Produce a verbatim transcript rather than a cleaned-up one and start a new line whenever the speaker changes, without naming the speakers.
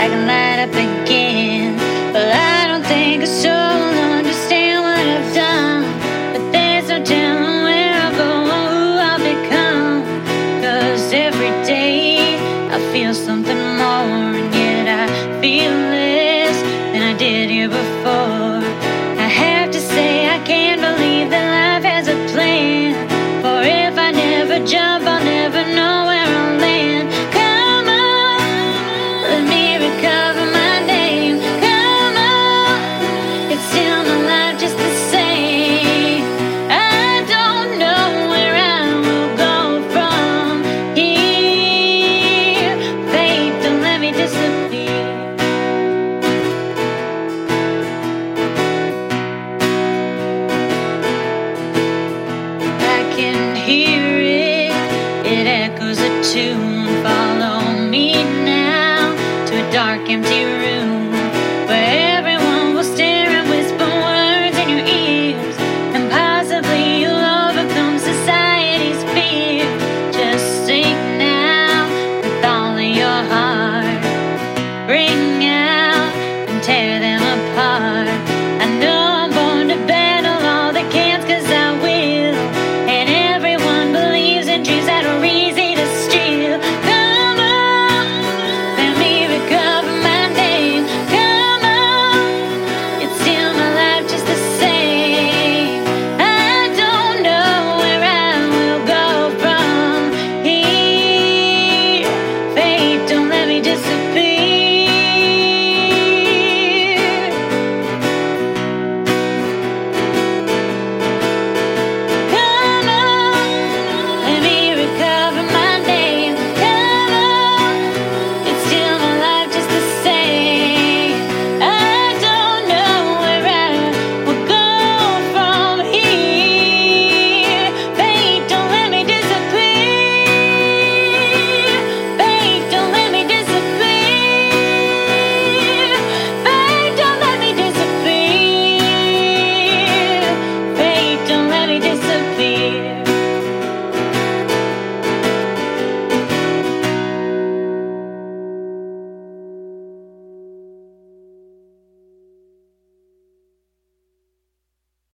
I can light up again. Well, I don't think a soul will understand what I've done, but there's no telling where I'll go or who I'll become. Cause every day I feel something more, and yet I feel less than I did here before. I have to say I can't believe that life has a plan, for if I never jump I'll never know where I'll land. Come on, let me recover my name. Come on, it's still my life just the same. I don't know where I will go from here. Fate, don't let me disappear. I can hear it, it echoes a tune. Follow me now to a dark empty room.